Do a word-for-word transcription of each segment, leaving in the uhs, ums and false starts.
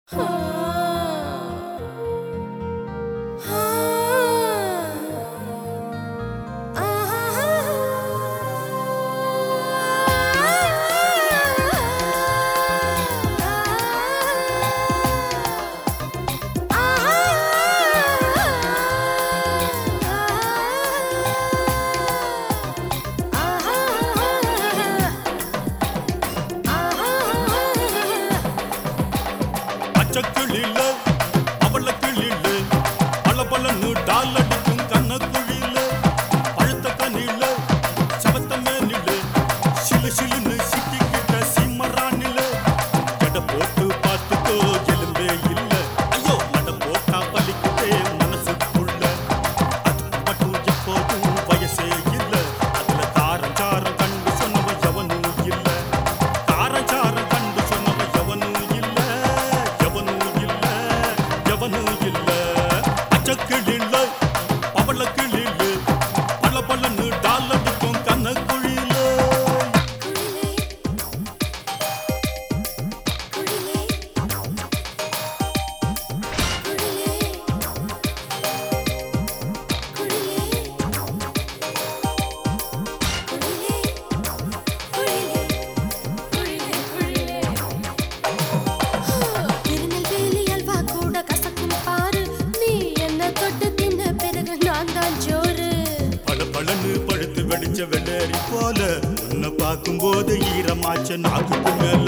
கிளில அவள கிளில பல பலன்னு டால் அடிக்கும் கண்ண குழில பழுத்த கனில சவத்த மேனில சிலு சிலுன்னு சிக்கிக்கிட்ட சிம்மரானில எட போட்டு பார்த்துக்கோ எலும்பே இல்ல ஐயோ நட போட்டா பலிக்கிட்டே மனசுக்குள்ள அதுக்கு மட்டும் எப்போதும் வயசே இல்ல அதுல தாரம் சாரம் கண்டு சொன்னவ எவனும் இல்ல தாரம் சாரம் கண்டு சொன்னவ எவனும் இல்ல கிளில பவள கிளில பல பலன்னு டால் அடிக்கும் கண்ண குழில பழன்னு பழுத்து வெடிச்ச வெள்ளரி போல உன்னை பார்க்கும் போது ஈரமாச்ச நாக்குக்கு மேல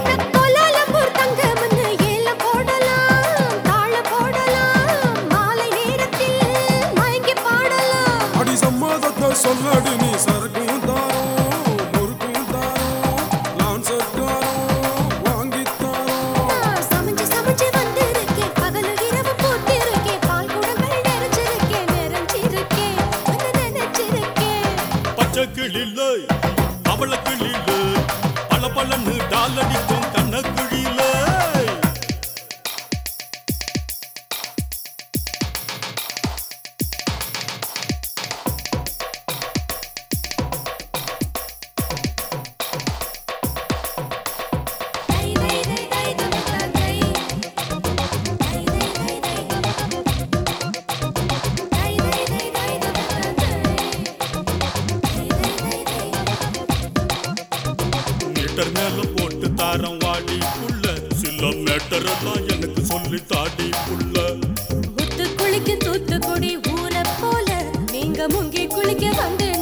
அடி சம்மதத்தை சொல்லடி நீ சரக்கும் தாரோம் முறுக்கும் தாரோம் லான்சர் தாரோம் வாங்கி தாரோம் சமைச்சு சமைச்சு வந்திருக்கேன் பகலு இரவு போட்டிருக்கேன் பால் குடங்கள் நிறைஞ்சிருக்கேன் நிறைஞ்சிருக்கேன் நினைச்சிருக்கேன் பச்சை கிளில அவள கிளில பல பலன்னு டால் அடிக்கும் கண்ண குழில மீட்டர் மேல போட்டு தாரம் வாடி புள்ள சில மேட்டர் எல்லாம் எனக்கு சொல்லி தாடி புள்ள முத்து குளிக்கும் தூத்துக்குடி ஊரை போல நீங்க முங்கி குளிக்க வந்து